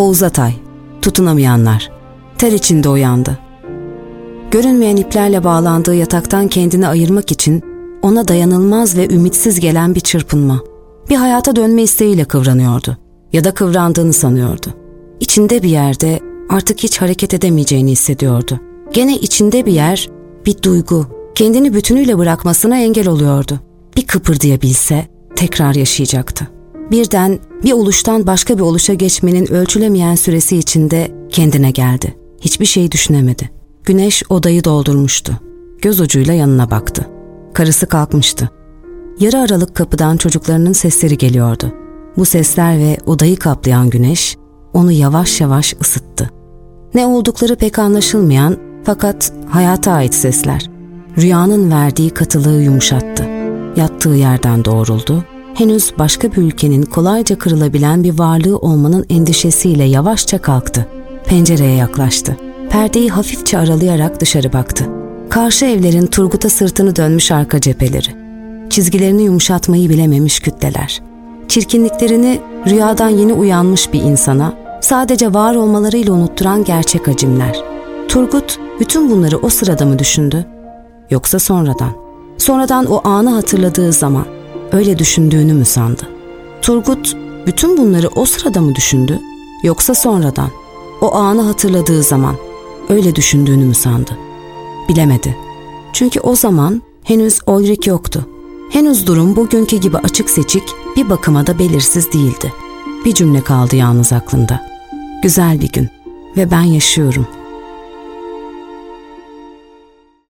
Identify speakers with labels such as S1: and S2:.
S1: Oğuz Atay, tutunamayanlar. Ter içinde uyandı. Görünmeyen iplerle bağlandığı yataktan kendini ayırmak için ona dayanılmaz ve ümitsiz gelen bir çırpınma. Bir hayata dönme isteğiyle kıvranıyordu. Ya da kıvrandığını sanıyordu. İçinde bir yerde artık hiç hareket edemeyeceğini hissediyordu. Gene içinde bir yer, bir duygu, kendini bütünüyle bırakmasına engel oluyordu. Bir kıpırdayabilse tekrar yaşayacaktı. Birden bir oluştan başka bir oluşa geçmenin ölçülemeyen süresi içinde kendine geldi. Hiçbir şey düşünemedi. Güneş odayı doldurmuştu. Göz ucuyla yanına baktı. Karısı kalkmıştı. Yarı aralık kapıdan çocuklarının sesleri geliyordu. Bu sesler ve odayı kaplayan güneş onu yavaş yavaş ısıttı. Ne oldukları pek anlaşılmayan fakat hayata ait sesler. Rüyanın verdiği katılığı yumuşattı. Yattığı yerden doğruldu. Henüz başka bir ülkenin kolayca kırılabilen bir varlığı olmanın endişesiyle yavaşça kalktı. Pencereye yaklaştı. Perdeyi hafifçe aralayarak dışarı baktı. Karşı evlerin Turgut'a sırtını dönmüş arka cepheleri. Çizgilerini yumuşatmayı bilememiş kütleler. Çirkinliklerini rüyadan yeni uyanmış bir insana sadece var olmalarıyla unutturan gerçek hacimler. Turgut bütün bunları o sırada mı düşündü? Yoksa sonradan? Sonradan o anı hatırladığı zaman öyle düşündüğünü mü sandı? Turgut bütün bunları o sırada mı düşündü? Yoksa sonradan? O anı hatırladığı zaman öyle düşündüğünü mü sandı? Bilemedi. Çünkü o zaman henüz Ulrich yoktu. Henüz durum bugünkü gibi açık seçik, bir bakıma da belirsiz değildi. Bir cümle kaldı yalnız aklında. Güzel bir gün ve ben yaşıyorum.